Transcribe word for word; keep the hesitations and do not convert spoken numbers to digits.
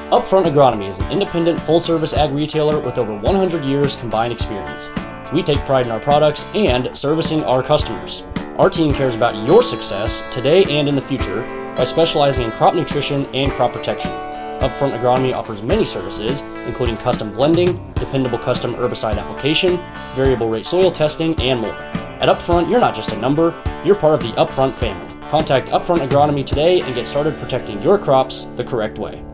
Upfront Agronomy is an independent, full-service ag retailer with over one hundred years combined experience. We take pride in our products and servicing our customers. Our team cares about your success today and in the future by specializing in crop nutrition and crop protection. Upfront Agronomy offers many services, including custom blending, dependable custom herbicide application, variable rate soil testing, and more. At Upfront, you're not just a number, you're part of the Upfront family. Contact Upfront Agronomy today and get started protecting your crops the correct way.